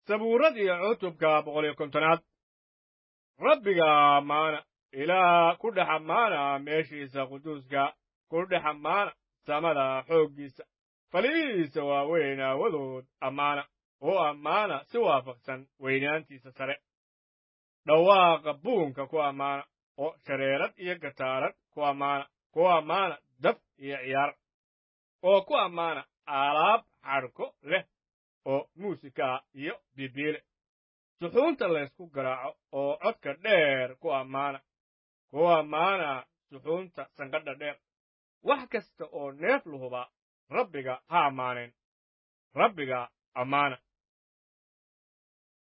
sabuuradii cutubka 150aad rabbiga ammaana ilaah ku dhex ammaana meeshiisa quduuska ku dhex ammaana samada xooggiisa falihiisa waaweyn aawadood ammaana oo ammaana si waafaqsan weynaantiisa sare dhawaaqa buunka ku ammaana oo shareerad iyo gataarad ku ammaana daf iyo ciyaar oo ku ammaana alaab xadhko leh oo muusika iyo bibiile suxuunta laysku garaaco oo codka dheer ku ammaana suxuunta sanqadha dheer wax kasta oo neef lahuba rabbiga ha ammaaneen rabbiga ammaana